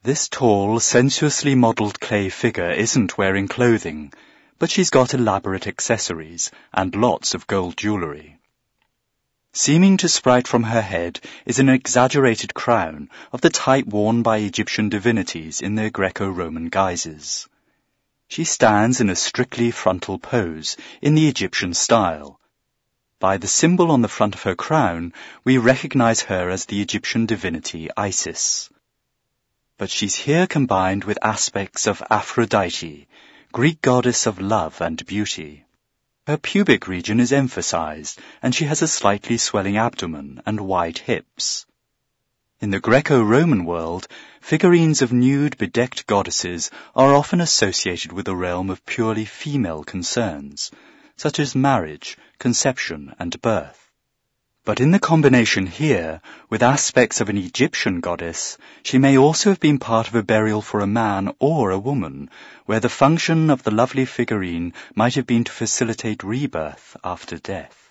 This tall, sensuously modelled clay figure isn't wearing clothing, but she's got elaborate accessories and lots of gold jewellery. Seeming to sprout from her head is an exaggerated crown of the type worn by Egyptian divinities in their Greco-Roman guises. She stands in a strictly frontal pose in the Egyptian style. By the symbol on the front of her crown, we recognize her as the Egyptian divinity Isis. But she's here combined with aspects of Aphrodite, Greek goddess of love and beauty. Her pubic region is emphasized, and she has a slightly swelling abdomen and wide hips. In the Greco-Roman world, figurines of nude, bedecked goddesses are often associated with a realm of purely female concerns, such as marriage, conception, and birth. But in the combination here, with aspects of an Egyptian goddess, she may also have been part of a burial for a man or a woman, where the function of the lovely figurine might have been to facilitate rebirth after death.